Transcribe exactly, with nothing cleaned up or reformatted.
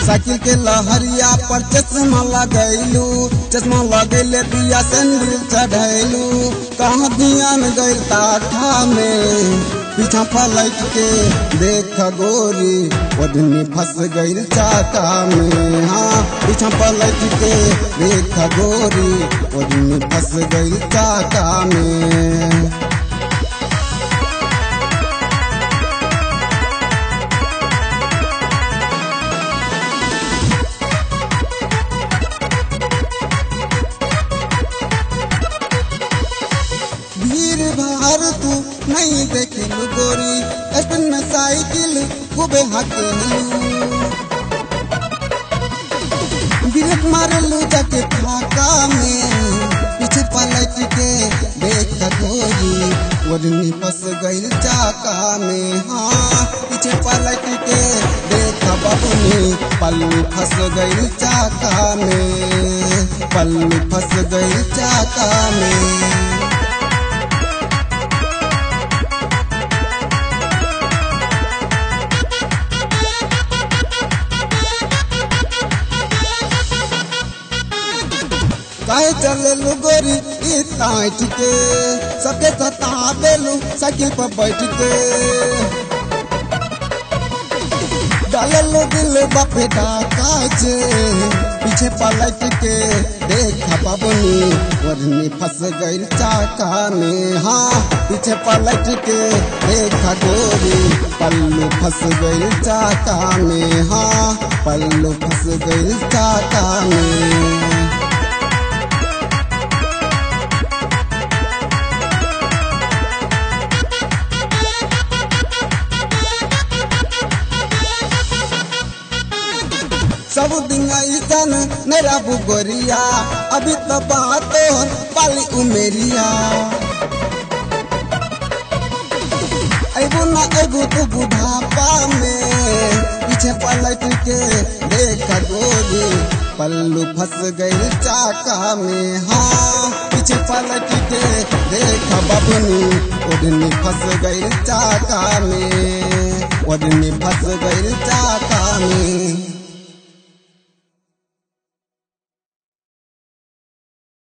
Cycle के लहरिया पर चश्मा लगैलू, चश्मा लगैले पिया सैंडल चढ़ैलू। कहाँ ध्यान गइल ताठा में, पीछा पलट के देख गोरी ओढ़नी फंस गइल चाका में। हाँ पीछा पलट के देख गोरी ओढ़नी फंस गइल चाका में। भीड़ भार तू नहीं देखलू गोरी, स्टैंड में साइकिल खूबे हकेलू। ब्रेक मारलू जाके फाका में, पीछे पलट के देख गोरी ओढ़नी फंस गइल चाका में। हाँ पीछे पलट के देख बबुनी पल्लू फंस गइल चाका में, पल्लू फंस गइल चाका में। काहे चललू गोरी इताट के, सबके सतावेलू साइकिल पर बैठ के। डाललू दिल बापे डाका जे, पीछे पलट के देख बबुनी ओढ़नी फंस गइल चाका में। हाँ पीछे पलट के देख गोरी पल्लू फंस गइल चाका में। हाँ पल्लू फंस गइल चाका में। सब दिन ऐसन मेरा बुगोरिया, अभी तो बात पाली उमेरिया। एगो ना एगो तो बुढ़ापा में, पीछे पलट के देख गोरी पल्लू फंस गइल चाका में। हाँ पीछे पलट के देख बबुनी ओढ़नी फंस गइल चाका में, ओढ़नी फंस गइल चाका में।